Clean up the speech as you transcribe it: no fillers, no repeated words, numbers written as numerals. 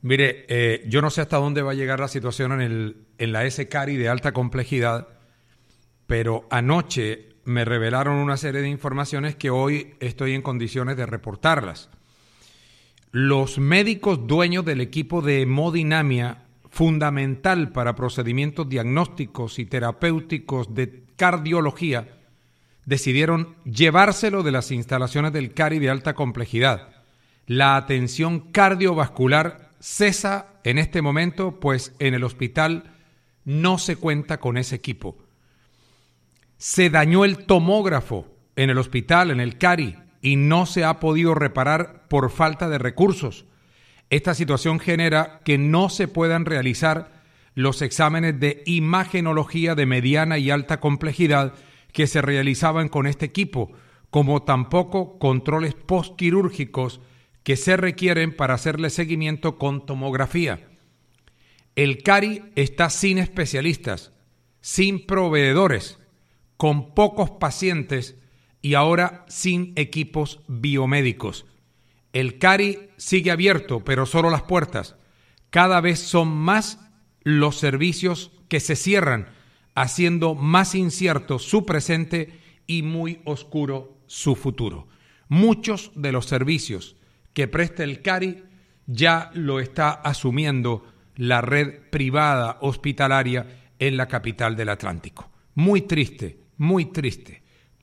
Mire, yo no sé hasta dónde va a llegar la situación en la S-Cari de alta complejidad, pero anoche me revelaron una serie de informaciones que hoy estoy en condiciones de reportarlas. Los médicos dueños del equipo de hemodinamia, fundamental para procedimientos diagnósticos y terapéuticos de cardiología, decidieron llevárselo de las instalaciones del CARI de alta complejidad. La atención cardiovascular cesa en este momento, pues en el hospital no se cuenta con ese equipo. Se dañó el tomógrafo en el hospital, en el CARI, y no se ha podido reparar por falta de recursos. Esta situación genera que no se puedan realizar los exámenes de imagenología de mediana y alta complejidad que se realizaban con este equipo, como tampoco controles postquirúrgicos que se requieren para hacerle seguimiento con tomografía. El CARI está sin especialistas, sin proveedores, con pocos pacientes y ahora sin equipos biomédicos. El CARI sigue abierto, pero solo las puertas. Cada vez son más los servicios que se cierran, haciendo más incierto su presente y muy oscuro su futuro. Muchos de los servicios que presta el CARI ya lo está asumiendo la red privada hospitalaria en la capital del Atlántico. Muy triste, muy triste.